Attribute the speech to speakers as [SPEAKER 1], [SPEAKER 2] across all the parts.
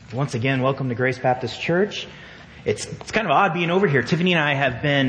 [SPEAKER 1] Once again, welcome to Grace Baptist Church. It's kind of odd being over here. Tiffany and I have been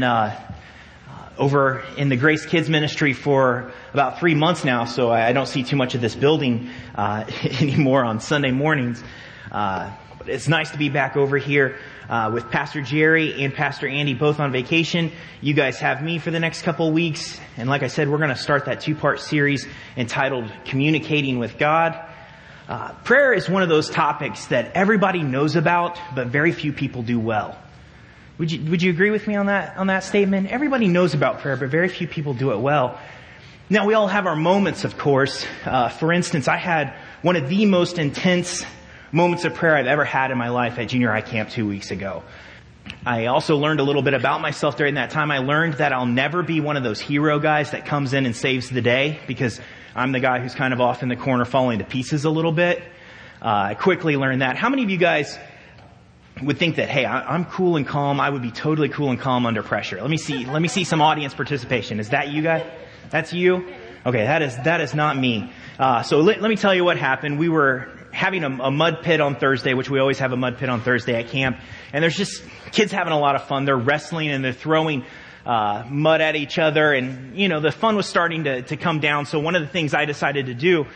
[SPEAKER 1] over in the Grace Kids Ministry for about 3 months now, so I don't see too much of this building anymore on Sunday mornings. But it's nice to be back over here with Pastor Jerry and Pastor Andy, both on vacation. You guys have me for the next couple of weeks, and like I said, we're going to start that 2-part series entitled Communicating with God. Prayer is one of those topics that everybody knows about, but very few people do well. Would you agree with me on that statement? Everybody knows about prayer, but very few people do it well. Now, we all have our moments, of course. For instance, I had one of the most intense moments of prayer I've ever had in my life at junior high camp 2 weeks ago. I also learned a little bit about myself during that time. I learned that I'll never be one of those hero guys that comes in and saves the day, because I'm the guy who's kind of off in the corner falling to pieces a little bit. I quickly learned that. How many of you guys would think that, hey, I'm cool and calm. I would be totally cool and calm under pressure. Let me see some audience participation. Is that you guys? That's you? Okay, that is not me. So let me tell you what happened. We were having a mud pit on Thursday, which we always have a mud pit on Thursday at camp. And there's just kids having a lot of fun. They're wrestling and they're throwing mud at each other, and the fun was starting to come down. So one of the things I decided to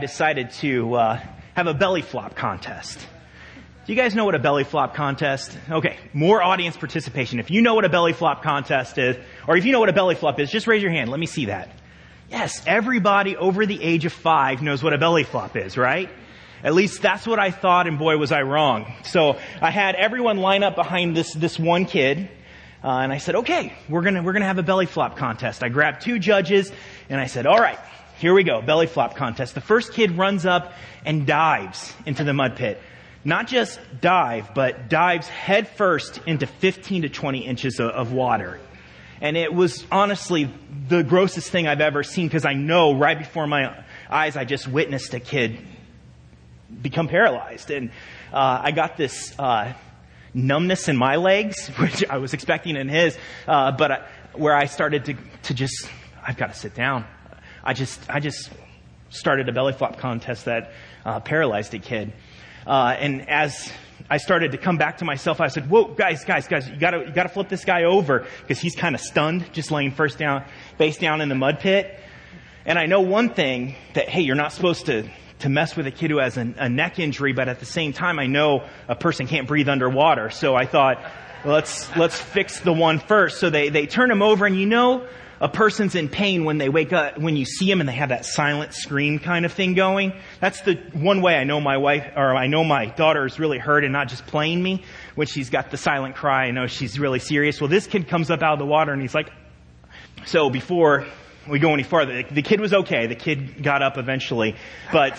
[SPEAKER 1] have a belly flop contest. Do you guys know what a belly flop contest? Okay, more audience participation. If you know what a belly flop contest is, or if you know what a belly flop is, just raise your hand. Let me see that. Yes, everybody over the age of 5 knows what a belly flop is, right? At least that's what I thought, and boy was I wrong. So I had everyone line up behind this one kid. And I said, okay, we're gonna have a belly flop contest. I grabbed 2 judges and I said, all right, here we go, belly flop contest. The first kid runs up and dives into the mud pit. Not just dive, but dives head first into 15 to 20 inches of water. And it was honestly the grossest thing I've ever seen, because I know right before my eyes I just witnessed a kid become paralyzed. And I got this numbness in my legs, which I was expecting in his, but where I started to just, I've got to sit down. I just started a belly flop contest that paralyzed a kid. And as I started to come back to myself, I said, whoa, guys, you gotta flip this guy over, because he's kind of stunned, just laying face down in the mud pit. And I know one thing, that, hey, you're not supposed to mess with a kid who has a neck injury, but at the same time, I know a person can't breathe underwater. So I thought, let's fix the one first. So they turn him over, and a person's in pain when they wake up, when you see them and they have that silent scream kind of thing going. That's the one way I know my daughter is really hurt and not just playing me. When she's got the silent cry, I know she's really serious. Well, this kid comes up out of the water and he's like, so before we go any farther, the kid was okay. The kid got up eventually, but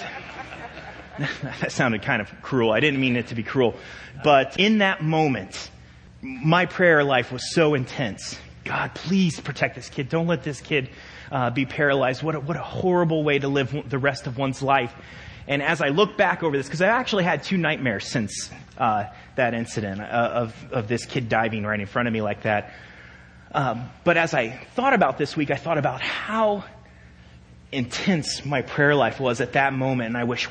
[SPEAKER 1] that sounded kind of cruel. I didn't mean it to be cruel. But in that moment, my prayer life was so intense. God, please protect this kid. Don't let this kid be paralyzed. What a horrible way to live the rest of one's life. And as I look back over this, because I actually had 2 nightmares since that incident of this kid diving right in front of me like that. But as I thought about this week, I thought about how intense my prayer life was at that moment. And I wish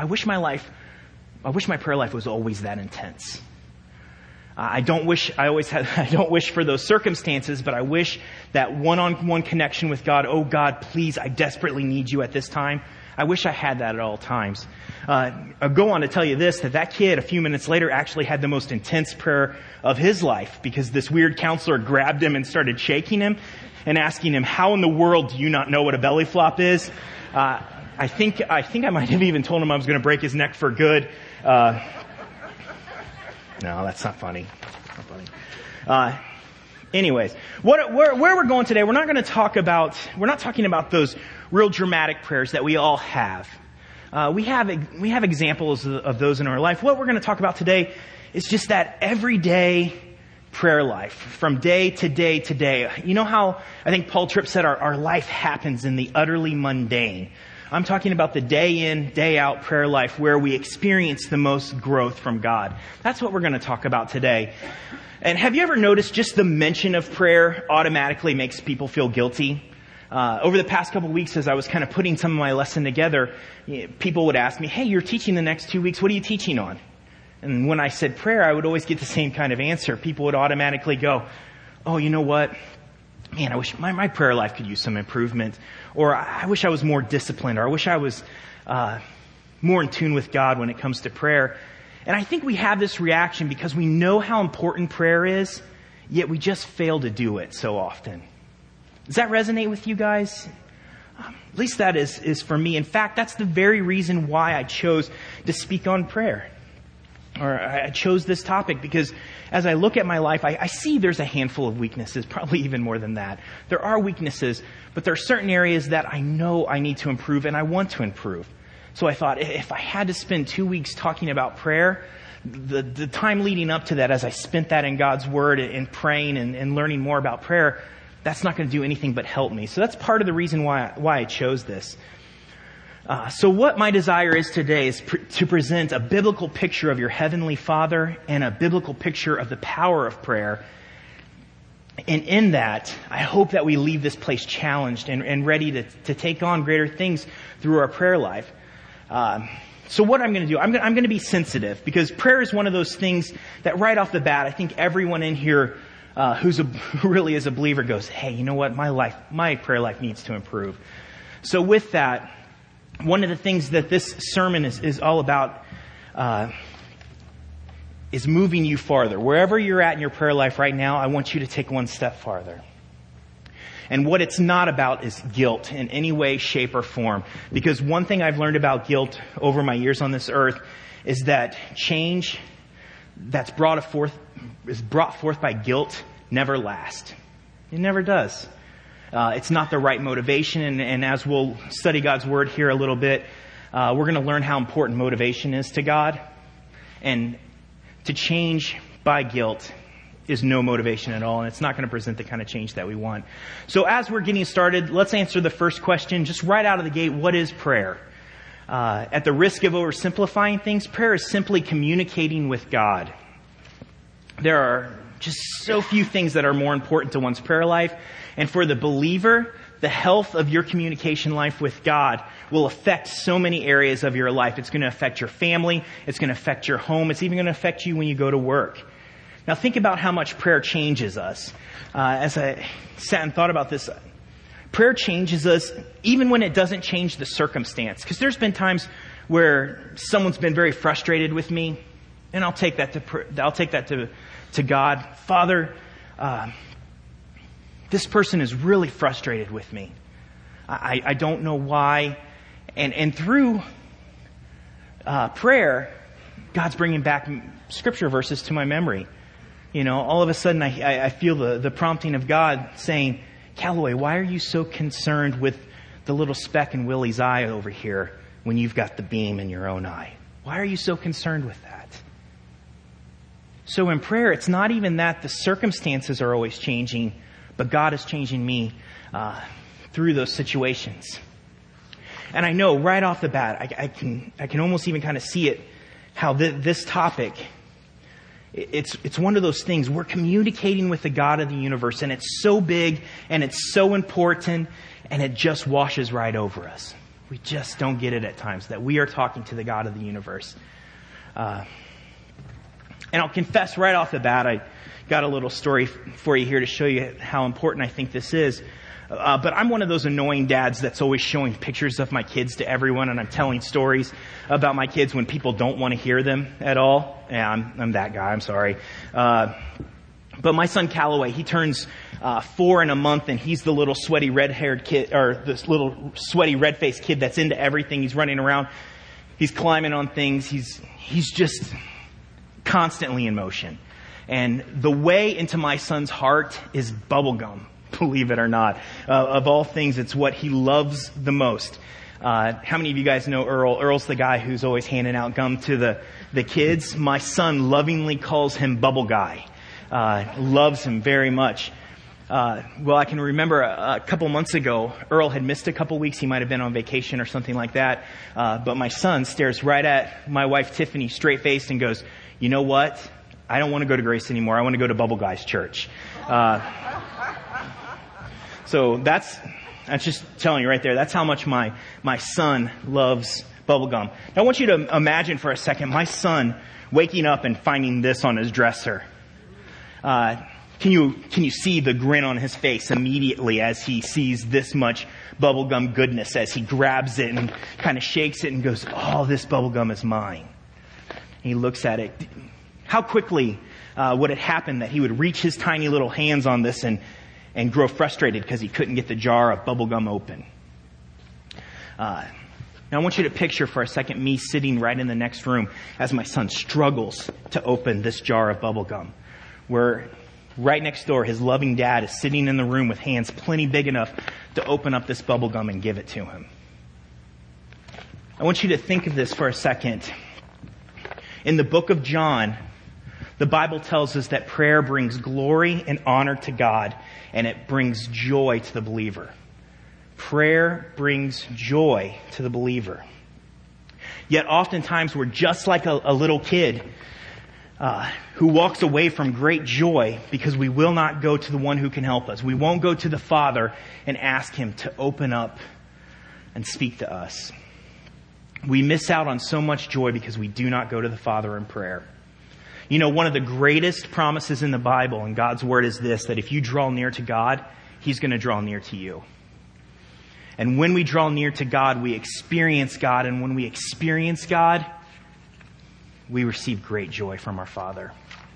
[SPEAKER 1] my prayer life was always that intense. I don't wish for those circumstances, but I wish that one-on-one connection with God. Oh God, please, I desperately need you at this time. I wish I had that at all times. I'll go on to tell you this, that kid a few minutes later actually had the most intense prayer of his life, because this weird counselor grabbed him and started shaking him and asking him, how in the world do you not know what a belly flop is? I think I might have even told him I was going to break his neck for good. No, that's not funny. Anyways, where we're going today, we're not talking about those real dramatic prayers that we all have. We have examples of those in our life. What we're going to talk about today is just that everyday prayer life, from day to day to day. You know how I think Paul Tripp said our life happens in the utterly mundane. I'm talking about the day in, day out prayer life where we experience the most growth from God. That's what we're going to talk about today. And have you ever noticed just the mention of prayer automatically makes people feel guilty? Over the past couple of weeks, as I was kind of putting some of my lesson together, people would ask me, hey, you're teaching the next 2 weeks. What are you teaching on? And when I said prayer, I would always get the same kind of answer. People would automatically go, oh, you know what? Man, I wish my prayer life could use some improvement. Or I wish I was more disciplined. Or I wish I was more in tune with God when it comes to prayer. And I think we have this reaction because we know how important prayer is, yet we just fail to do it so often. Does that resonate with you guys? At least that is for me. In fact, that's the very reason why I chose to speak on prayer. Or I chose this topic because as I look at my life, I see there's a handful of weaknesses, probably even more than that. There are weaknesses, but there are certain areas that I know I need to improve and I want to improve. So I thought if I had to spend 2 weeks talking about prayer, the time leading up to that, as I spent that in God's Word and praying and learning more about prayer, that's not going to do anything but help me. So that's part of the reason why I chose this. So what my desire is today is to present a biblical picture of your Heavenly Father and a biblical picture of the power of prayer. And in that, I hope that we leave this place challenged and ready to take on greater things through our prayer life. So what I'm going to do, I'm going to be sensitive because prayer is one of those things that right off the bat, I think everyone in here who really is a believer goes, hey, you know what? My prayer life needs to improve. So with that, one of the things that this sermon is all about is moving you farther. Wherever you're at in your prayer life right now, I want you to take one step farther. And what it's not about is guilt in any way, shape, or form. Because one thing I've learned about guilt over my years on this earth is that change that's brought forth by guilt never lasts. It never does. It's not the right motivation. And as we'll study God's Word here a little bit, we're going to learn how important motivation is to God. And to change by guilt is no motivation at all. And it's not going to present the kind of change that we want. So as we're getting started, let's answer the first question. Just right out of the gate, what is prayer? At the risk of oversimplifying things, prayer is simply communicating with God. There are just so few things that are more important to one's prayer life. And for the believer, the health of your communication life with God will affect so many areas of your life. It's going to affect your family. It's going to affect your home. It's even going to affect you when you go to work. Now think about how much prayer changes us. As I sat and thought about this, prayer changes us even when it doesn't change the circumstance. Because there's been times where someone's been very frustrated with me, and I'll take that to God. Father, this person is really frustrated with me. I don't know why. And through prayer, God's bringing back scripture verses to my memory. You know, all of a sudden I feel the prompting of God saying, Callaway, why are you so concerned with the little speck in Willie's eye over here when you've got the beam in your own eye? Why are you so concerned with that? So in prayer, it's not even that the circumstances are always changing, but God is changing me through those situations. And I know right off the bat, I can almost even kind of see it, how this topic, it's one of those things. We're communicating with the God of the universe, and it's so big, and it's so important, and it just washes right over us. We just don't get it at times, that we are talking to the God of the universe. And I'll confess right off the bat, I got a little story for you here to show you how important I think this is. But I'm one of those annoying dads that's always showing pictures of my kids to everyone, and I'm telling stories about my kids when people don't want to hear them at all. Yeah, I'm that guy. I'm sorry. But my son Callaway, he turns 4 in a month, and he's the little sweaty red-haired kid, or this little sweaty red-faced kid that's into everything. He's running around. He's climbing on things. He's just constantly in motion. And the way into my son's heart is bubblegum, believe it or not. Of all things, it's what he loves the most. How many of you guys know Earl? Earl's the guy who's always handing out gum to the kids. My son lovingly calls him Bubble Guy. Loves him very much. Well, I can remember a couple months ago, Earl had missed a couple weeks. He might have been on vacation or something like that. But my son stares right at my wife, Tiffany, straight-faced and goes, you know what? I don't want to go to Grace anymore. I want to go to Bubble Guy's church. So that's just telling you right there. That's how much my son loves bubble gum. Now I want you to imagine for a second my son waking up and finding this on his dresser. Can you see the grin on his face immediately as he sees this much bubblegum goodness, as he grabs it and kind of shakes it and goes, oh, this bubblegum is mine. He looks at it. How quickly would it happen that he would reach his tiny little hands on this and grow frustrated because he couldn't get the jar of bubblegum open? Now I want you to picture for a second me sitting right in the next room as my son struggles to open this jar of bubblegum. Where right next door, his loving dad is sitting in the room with hands plenty big enough to open up this bubblegum and give it to him. I want you to think of this for a second. In the book of John, the Bible tells us that prayer brings glory and honor to God, and it brings joy to the believer. Prayer brings joy to the believer. Yet oftentimes we're just like a little kid who walks away from great joy because we will not go to the one who can help us. We won't go to the Father and ask Him to open up and speak to us. We miss out on so much joy because we do not go to the Father in prayer. You know, one of the greatest promises in the Bible and God's Word is this, that if you draw near to God, He's going to draw near to you. And when we draw near to God, we experience God. And when we experience God, we receive great joy from our Father.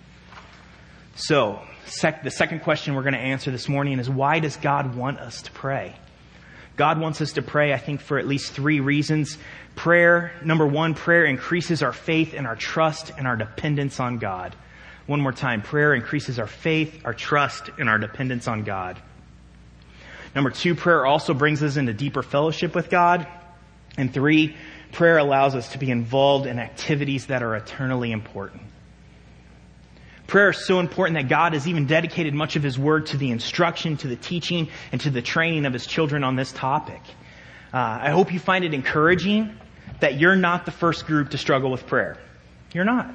[SPEAKER 1] So, the second question we're going to answer this morning is, why does God want us to pray? God wants us to pray, I think, for at least 3 reasons. Prayer, number 1, prayer increases our faith and our trust and our dependence on God. One more time, prayer increases our faith, our trust, and our dependence on God. Number 2, prayer also brings us into deeper fellowship with God. And 3, prayer allows us to be involved in activities that are eternally important. Prayer is so important that God has even dedicated much of His Word to the instruction, to the teaching, and to the training of His children on this topic. I hope you find it encouraging that you're not the first group to struggle with prayer. You're not.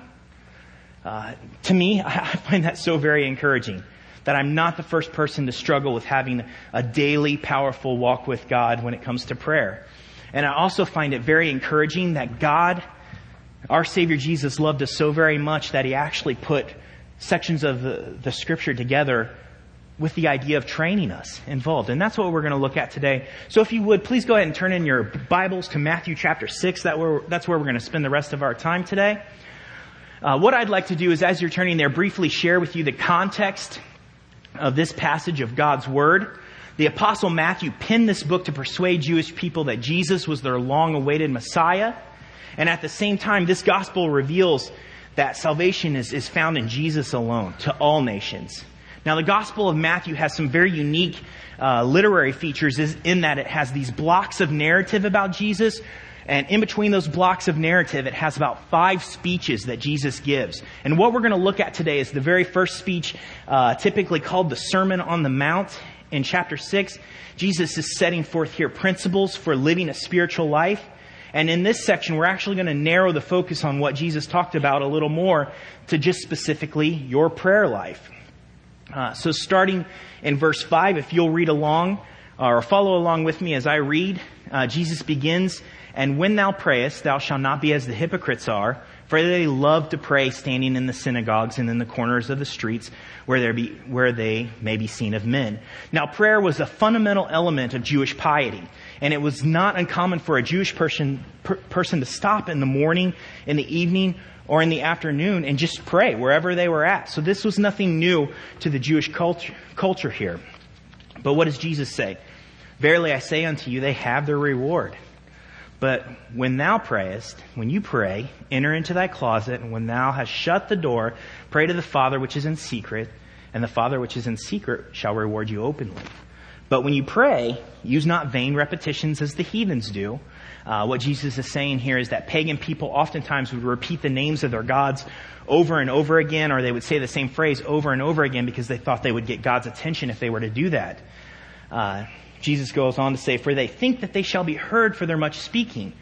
[SPEAKER 1] To me, I find that so very encouraging, that I'm not the first person to struggle with having a daily, powerful walk with God when it comes to prayer. And I also find it very encouraging that God, our Savior Jesus, loved us so very much that He actually put sections of the Scripture together with the idea of training us involved. And that's what we're going to look at today. So if you would, please go ahead and turn in your Bibles to Matthew chapter 6. That's where we're going to spend the rest of our time today. What I'd like to do is, as you're turning there, briefly share with you the context of this passage of God's Word. The Apostle Matthew penned this book to persuade Jewish people that Jesus was their long-awaited Messiah. And at the same time, this gospel reveals that salvation is found in Jesus alone, to all nations. Now, the Gospel of Matthew has some very unique literary features in that it has these blocks of narrative about Jesus. And in between those blocks of narrative, it has about 5 speeches that Jesus gives. And what we're going to look at today is the very first speech, typically called the Sermon on the Mount. In chapter 6, Jesus is setting forth here principles for living a spiritual life. And in this section, we're actually going to narrow the focus on what Jesus talked about a little more to just specifically your prayer life. So starting in verse 5, if you'll read along or follow along with me as I read, Jesus begins, "And when thou prayest, thou shalt not be as the hypocrites are, for they love to pray standing in the synagogues and in the corners of the streets, where they may be seen of men." Now, prayer was a fundamental element of Jewish piety, and it was not uncommon for a Jewish person to stop in the morning, in the evening, or in the afternoon and just pray wherever they were at. So this was nothing new to the Jewish culture here. But what does Jesus say? "Verily I say unto you, they have their reward. But when thou prayest, when you pray, enter into thy closet, and when thou hast shut the door, pray to the Father which is in secret, and the Father which is in secret shall reward you openly. But when you pray, use not vain repetitions as the heathens do." What Jesus is saying here is that pagan people oftentimes would repeat the names of their gods over and over again, or they would say the same phrase over and over again because they thought they would get God's attention if they were to do that. Jesus goes on to say, "For they think that they shall be heard for their much speaking."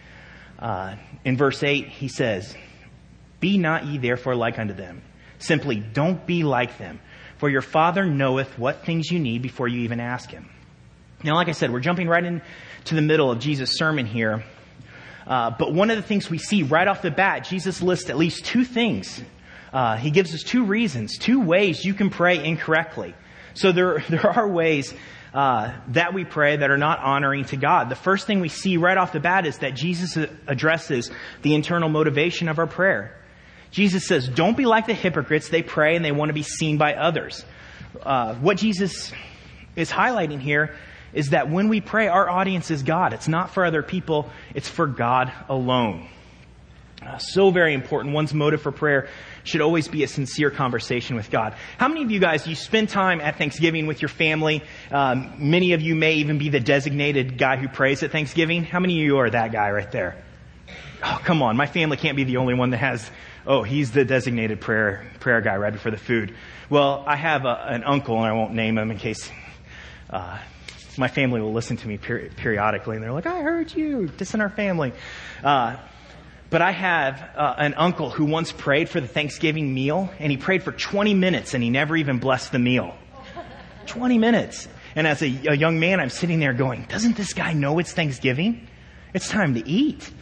[SPEAKER 1] In verse 8, he says, "Be not ye therefore like unto them." Simply, don't be like them. "For your Father knoweth what things you need before you even ask Him." Now, like I said, we're jumping right into the middle of Jesus' sermon here. But one of the things we see right off the bat, Jesus lists at least two things. He gives us two reasons, two ways you can pray incorrectly. So there are ways that we pray that are not honoring to God. The first thing we see right off the bat is that Jesus addresses the internal motivation of our prayer. Jesus says, don't be like the hypocrites. They pray and they want to be seen by others. What Jesus is highlighting here is that when we pray, our audience is God. It's not for other people. It's for God alone. So very important. One's motive for prayer should always be a sincere conversation with God. How many of you guys, you spend time at Thanksgiving with your family? Many of you may even be the designated guy who prays at Thanksgiving. How many of you are that guy right there? Oh, come on. My family can't be the only one that has, he's the designated prayer guy right before the food. Well, I have an uncle, and I won't name him in case my family will listen to me periodically, and they're like, I heard you dissing our family. But I have an uncle who once prayed for the Thanksgiving meal, and he prayed for 20 minutes, and he never even blessed the meal. 20 minutes. And as a young man, I'm sitting there going, doesn't this guy know it's Thanksgiving? It's time to eat.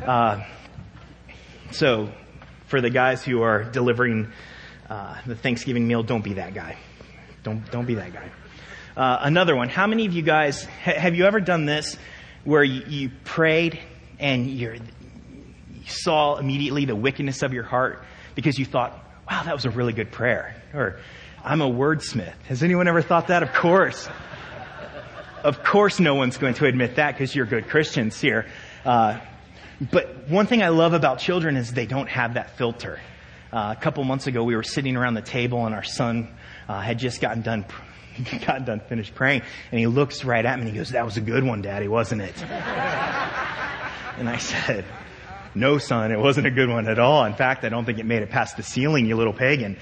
[SPEAKER 1] So for the guys who are delivering the Thanksgiving meal, don't be that guy. Don't be that guy. Another one. How many of you guys, have you ever done this where you prayed and you saw immediately the wickedness of your heart because you thought, wow, that was a really good prayer? Or, I'm a wordsmith. Has anyone ever thought that? Of course. Of course no one's going to admit that because you're good Christians here. But one thing I love about children is they don't have that filter. A couple months ago, we were sitting around the table and our son had just gotten done finished praying, and he looks right at me and he goes, that was a good one, Daddy, wasn't it? And I said, no, son, it wasn't a good one at all. In fact, I don't think it made it past the ceiling, you little pagan.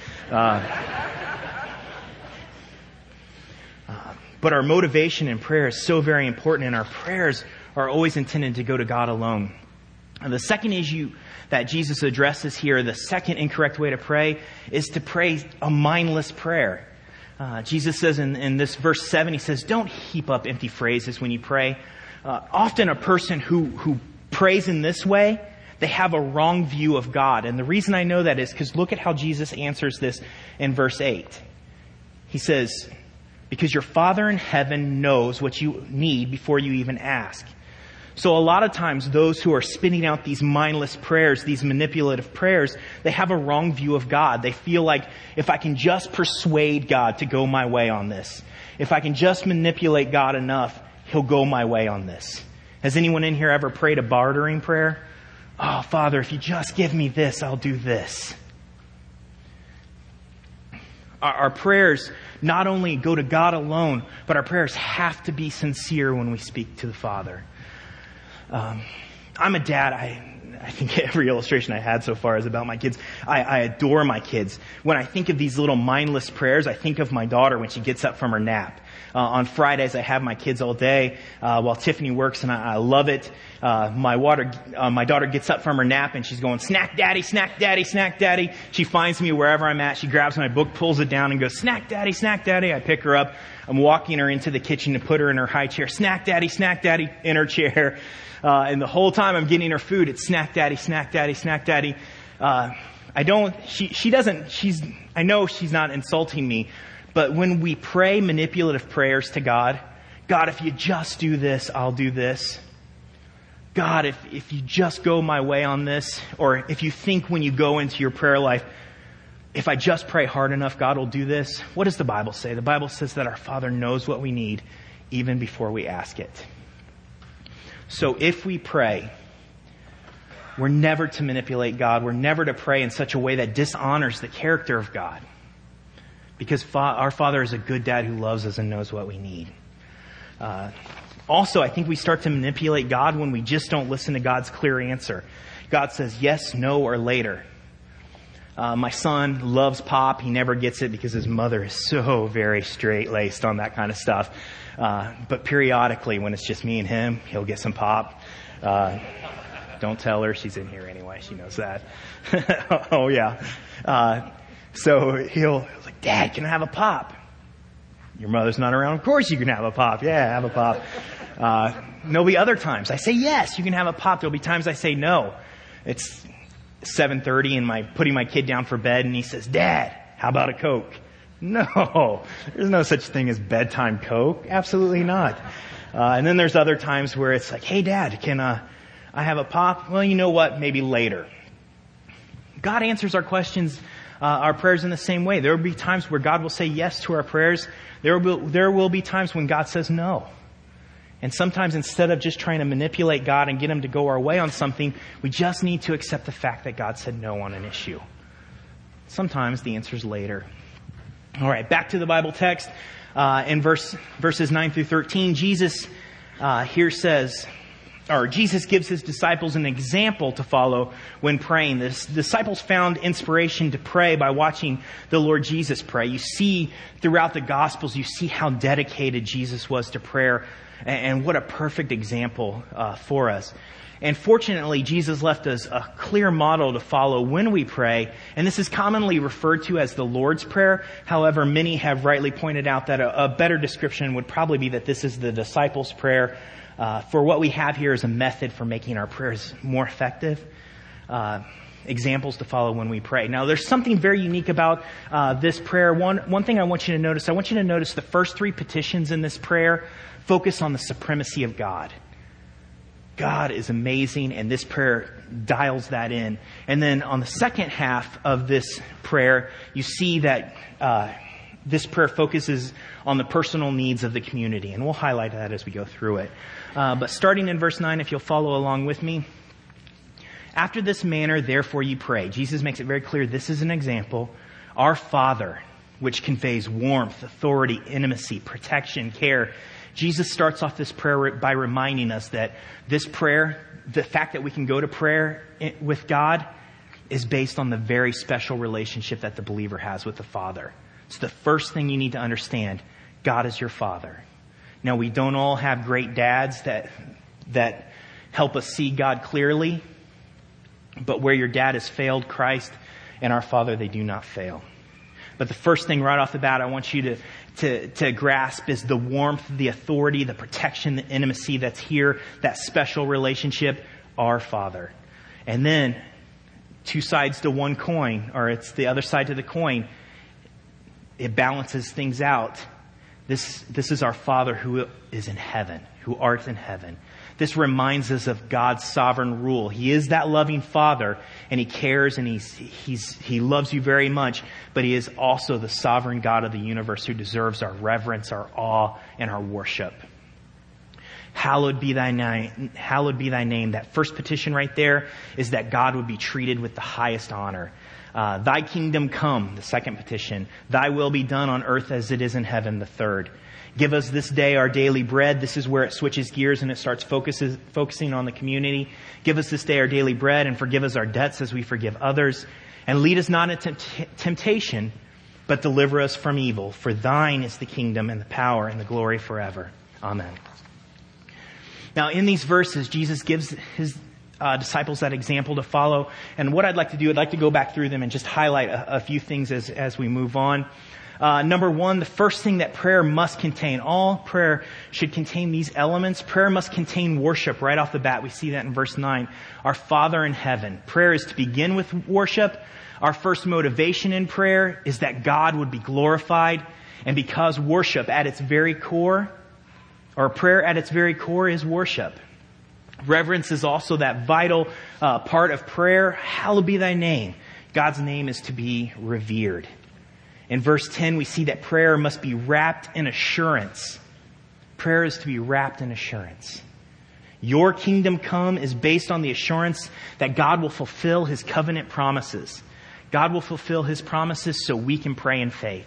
[SPEAKER 1] But our motivation in prayer is so very important, and our prayers are always intended to go to God alone. And the second issue that Jesus addresses here, the second incorrect way to pray, is to pray a mindless prayer. Jesus says in this verse 7, he says, don't heap up empty phrases when you pray. Often a person who prays in this way, they have a wrong view of God. And the reason I know that is because look at how Jesus answers this in verse 8. He says, because your Father in heaven knows what you need before you even ask. So a lot of times those who are spinning out these mindless prayers, these manipulative prayers, they have a wrong view of God. They feel like if I can just persuade God to go my way on this, if I can just manipulate God enough, He'll go my way on this. Has anyone in here ever prayed a bartering prayer? Oh, Father, if you just give me this, I'll do this. Our prayers not only go to God alone, but our prayers have to be sincere when we speak to the Father. I'm a dad. I think every illustration I had so far is about my kids. I adore my kids. When I think of these little mindless prayers, I think of my daughter when she gets up from her nap. On Fridays, I have my kids all day while Tiffany works, and I love it. My daughter gets up from her nap, and she's going, snack daddy, snack daddy, snack daddy. She finds me wherever I'm at. She grabs my book, pulls it down, and goes, snack daddy, snack daddy. I pick her up. I'm walking her into the kitchen to put her in her high chair. Snack daddy, in her chair. And the whole time I'm getting her food, it's snack daddy, snack daddy, snack daddy. I know she's not insulting me, but when we pray manipulative prayers to God, God, if you just do this, I'll do this. God, if you just go my way on this, or if you think when you go into your prayer life, if I just pray hard enough, God will do this. What does the Bible say? The Bible says that our Father knows what we need even before we ask it. So if we pray, we're never to manipulate God. We're never to pray in such a way that dishonors the character of God. Because our Father is a good dad who loves us and knows what we need. Also, I think we start to manipulate God when we just don't listen to God's clear answer. God says yes, no, or later. My son loves pop. He never gets it because his mother is so very straight-laced on that kind of stuff. But periodically, when it's just me and him, he'll get some pop. Don't tell her. She's in here anyway. She knows that. Oh, yeah. So he'll like, Dad, can I have a pop? Your mother's not around. Of course you can have a pop. Yeah, have a pop. There'll be other times I say, yes, you can have a pop. There'll be times I say no. It's 7:30 and putting my kid down for bed and he says, Dad, how about a Coke? No, there's no such thing as bedtime Coke. Absolutely not. And then there's other times where it's like, hey Dad, can I have a pop? Well, you know what? Maybe later. God answers our questions, our prayers in the same way. There will be times where God will say yes to our prayers. There will be times when God says no. And sometimes instead of just trying to manipulate God and get Him to go our way on something, we just need to accept the fact that God said no on an issue. Sometimes the answer's later. All right, back to the Bible text. In verses 9 through 13, Jesus gives His disciples an example to follow when praying. The disciples found inspiration to pray by watching the Lord Jesus pray. You see throughout the Gospels, you see how dedicated Jesus was to prayer and what a perfect example for us. And fortunately, Jesus left us a clear model to follow when we pray. And this is commonly referred to as the Lord's Prayer. However, many have rightly pointed out that a better description would probably be that this is the disciples' prayer. For what we have here is a method for making our prayers more effective. Examples to follow when we pray. Now, there's something very unique about this prayer. One thing I want you to notice the first three petitions in this prayer focus on the supremacy of God. God is amazing, and this prayer dials that in. And then on the second half of this prayer, you see that this prayer focuses on the personal needs of the community. And we'll highlight that as we go through it. But starting in verse 9, if you'll follow along with me. After this manner, therefore, ye pray. Jesus makes it very clear this is an example. Our Father, which conveys warmth, authority, intimacy, protection, care. Jesus starts off this prayer by reminding us that this prayer, the fact that we can go to prayer with God, is based on the very special relationship that the believer has with the Father. It's the first thing you need to understand. God is your Father. Now, we don't all have great dads that help us see God clearly, but where your dad has failed Christ and our Father, they do not fail. But the first thing right off the bat I want you to grasp is the warmth, the authority, the protection, the intimacy that's here, that special relationship, our Father. And then, two sides to one coin, or it's the other side to the coin, it balances things out. This is our Father who is in heaven, who art in heaven. This reminds us of God's sovereign rule. He is that loving Father, and He cares, and He loves you very much, but He is also the sovereign God of the universe who deserves our reverence, our awe, and our worship. Hallowed be thy name. Hallowed be thy name. That first petition right there is that God would be treated with the highest honor. Thy kingdom come, the second petition. Thy will be done on earth as it is in heaven, the third. Give us this day our daily bread. This is where it switches gears and it starts focusing on the community. Give us this day our daily bread and forgive us our debts as we forgive others. And lead us not into temptation, but deliver us from evil. For thine is the kingdom and the power and the glory forever. Amen. Now, in these verses, Jesus gives His disciples that example to follow. And what I'd like to do, I'd like to go back through them and just highlight a few things as we move on. Number one, the first thing that prayer must contain. All prayer should contain these elements. Prayer must contain worship right off the bat. We see that in verse 9. Our Father in heaven. Prayer is to begin with worship. Our first motivation in prayer is that God would be glorified. And because worship at its very core, or prayer at its very core is worship. Reverence is also that vital part of prayer. Hallowed be thy name. God's name is to be revered. In verse 10, we see that prayer must be wrapped in assurance. Prayer is to be wrapped in assurance. Your kingdom come is based on the assurance that God will fulfill His covenant promises. God will fulfill His promises so we can pray in faith.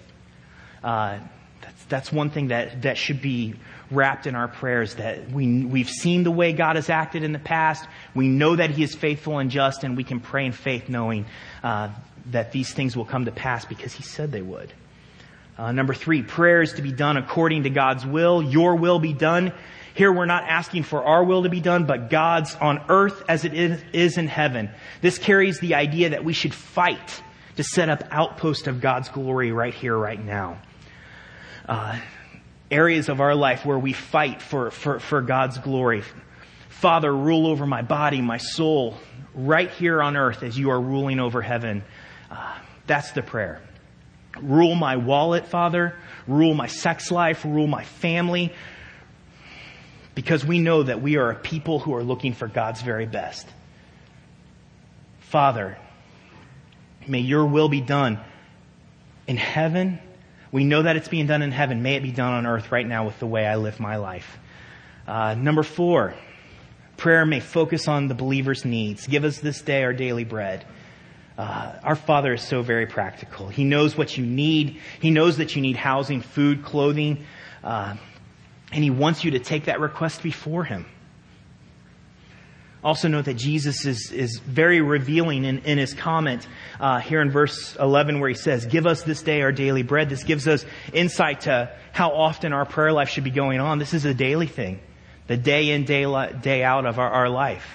[SPEAKER 1] That's one thing that should be wrapped in our prayers, that we've seen the way God has acted in the past. We know that He is faithful and just, and we can pray in faith knowing that these things will come to pass because He said they would. Number 3, prayer is to be done according to God's will. Your will be done. Here we're not asking for our will to be done, but God's on earth as it is in heaven. This carries the idea that we should fight to set up outposts of God's glory right here, right now. areas of our life where we fight for God's glory. Father, rule over my body, my soul, right here on earth as you are ruling over heaven. That's the prayer. Rule my wallet, Father. Rule my sex life. Rule my family. Because we know that we are a people who are looking for God's very best. Father, may your will be done in heaven. We know that it's being done in heaven. May it be done on earth right now with the way I live my life. Number 4, prayer may focus on the believer's needs. Give us this day our daily bread. Our Father is so very practical. He knows what you need. He knows that you need housing, food, clothing. And He wants you to take that request before Him. Also note that Jesus is very revealing in His comment here in verse 11 where He says, give us this day our daily bread. This gives us insight to how often our prayer life should be going on. This is a daily thing. The day in, day out of our life.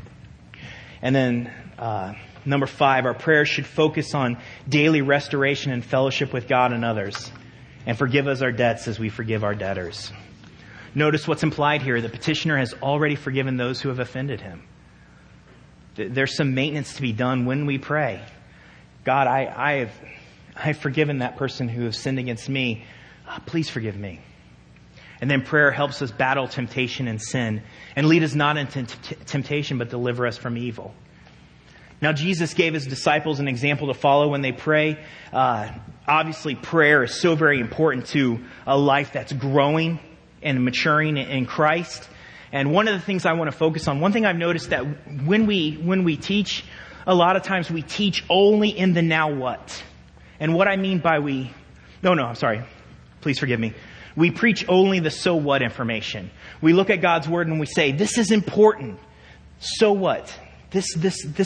[SPEAKER 1] And then number 5, our prayers should focus on daily restoration and fellowship with God and others. And forgive us our debts as we forgive our debtors. Notice what's implied here. The petitioner has already forgiven those who have offended him. There's some maintenance to be done when we pray. God, I've forgiven that person who has sinned against me. Please forgive me. And then prayer helps us battle temptation and sin and lead us not into temptation, but deliver us from evil. Now, Jesus gave His disciples an example to follow when they pray. Obviously, prayer is so very important to a life that's growing and maturing in Christ. And one of the things I want to focus on, one thing I've noticed that when we teach, a lot of times we teach only in the now what. And what I mean by I'm sorry. Please forgive me. We preach only the so what information. We look at God's Word and we say, this is important. So what? This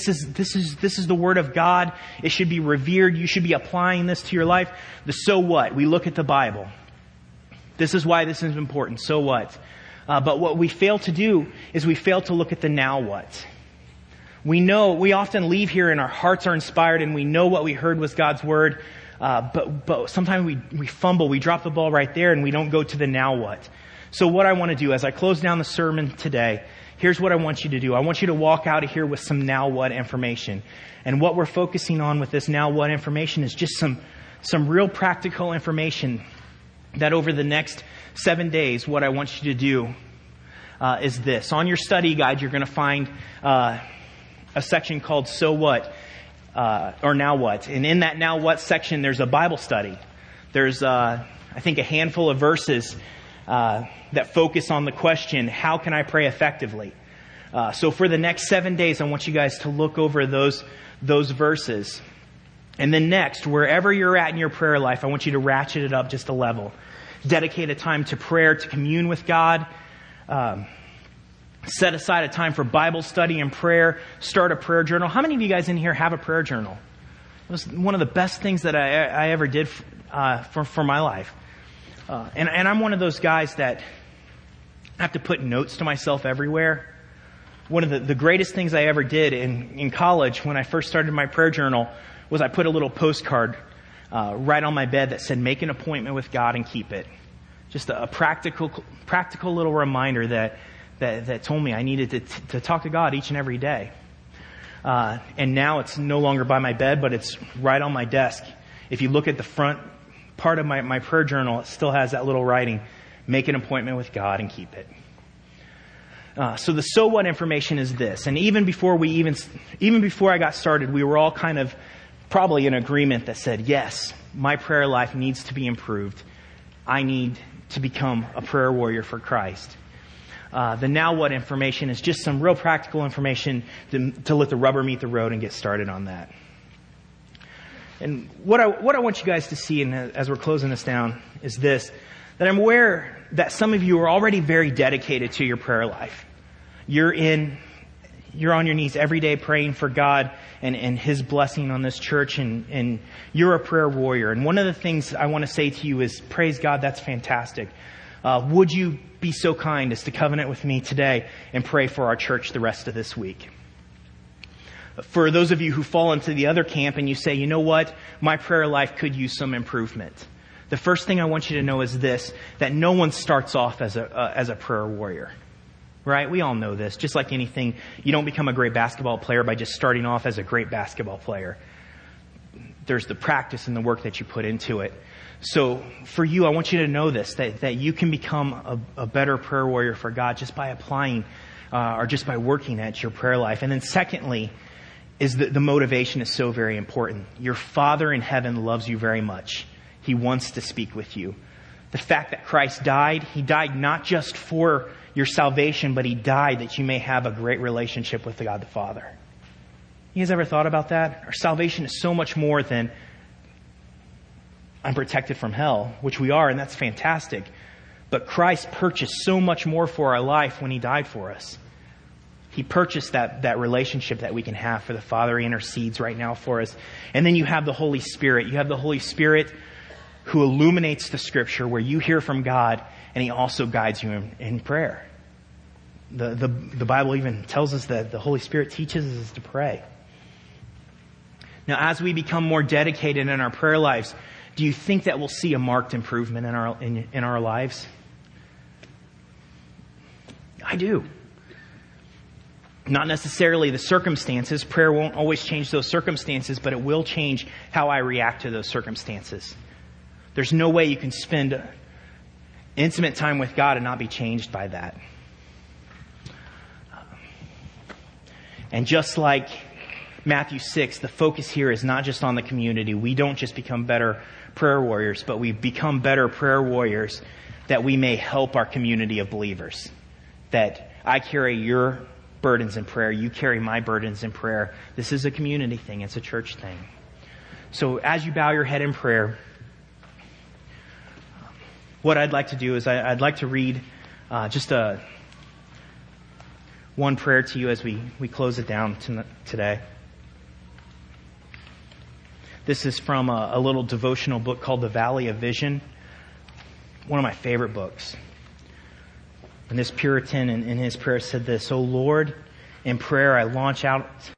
[SPEAKER 1] is the Word of God. It should be revered. You should be applying this to your life. The so what? We look at the Bible. This is why this is important. So what? But what we fail to do is we fail to look at the now what. We often leave here and our hearts are inspired and we know what we heard was God's Word. But sometimes we fumble, we drop the ball right there and we don't go to the now what. So what I want to do as I close down the sermon today, here's what I want you to do. I want you to walk out of here with some now what information. And what we're focusing on with this now what information is just some real practical information that over the next 7 days, what I want you to do is this. On your study guide, you're going to find a section called So What? Or Now What? And in that Now What section, there's a Bible study. There's, I think, a handful of verses that focus on the question, how can I pray effectively? So for the next 7 days, I want you guys to look over those verses. And then next, wherever you're at in your prayer life, I want you to ratchet it up just a level. Dedicate a time to prayer, to commune with God. Set aside a time for Bible study and prayer. Start a prayer journal. How many of you guys in here have a prayer journal? It was one of the best things that I ever did for my life. And I'm one of those guys that have to put notes to myself everywhere. One of the greatest things I ever did in college when I first started my prayer journal was I put a little postcard right on my bed that said, make an appointment with God and keep it. Just a practical little reminder that told me I needed to talk to God each and every day. And now it's no longer by my bed, but it's right on my desk. If you look at the front part of my prayer journal, it still has that little writing, make an appointment with God and keep it. So the so what information is this. And even before I got started, we were all kind of probably in agreement that said, yes, my prayer life needs to be improved. I need to become a prayer warrior for Christ. The now what information is just some real practical information to let the rubber meet the road and get started on that. And what I want you guys to see, and as we're closing this down, is this, that I'm aware that some of you are already very dedicated to your prayer life. You're on your knees every day praying for God and His blessing on this church, and you're a prayer warrior. And one of the things I want to say to you is, praise God, that's fantastic. Would you be so kind as to covenant with me today and pray for our church the rest of this week? For those of you who fall into the other camp and you say, you know what, my prayer life could use some improvement. The first thing I want you to know is this, that no one starts off as a prayer warrior. Right? We all know this. Just like anything, you don't become a great basketball player by just starting off as a great basketball player. There's the practice and the work that you put into it. So for you, I want you to know this, that you can become a better prayer warrior for God just by applying or just by working at your prayer life. And then secondly, is that the motivation is so very important. Your Father in heaven loves you very much. He wants to speak with you. The fact that Christ died, He died not just for your salvation, but He died that you may have a great relationship with God the Father. You guys ever thought about that? Our salvation is so much more than I'm protected from hell, which we are, and that's fantastic. But Christ purchased so much more for our life when He died for us. He purchased that relationship that we can have for the Father. He intercedes right now for us. And then you have the Holy Spirit. You have the Holy Spirit who illuminates the Scripture, where you hear from God, and He also guides you in prayer. The Bible even tells us that the Holy Spirit teaches us to pray. Now, as we become more dedicated in our prayer lives, do you think that we'll see a marked improvement in our lives? I do. Not necessarily the circumstances. Prayer won't always change those circumstances, but it will change how I react to those circumstances. There's no way you can spend intimate time with God and not be changed by that. And just like Matthew 6, the focus here is not just on the community. We don't just become better prayer warriors, but we become better prayer warriors that we may help our community of believers. That I carry your burdens in prayer, you carry my burdens in prayer. This is a community thing. It's a church thing. So as you bow your head in prayer, what I'd like to do is I'd like to read just one prayer to you as we close it down today. This is from a little devotional book called The Valley of Vision. One of my favorite books. And this Puritan in his prayer said this, "O Lord, in prayer I launch out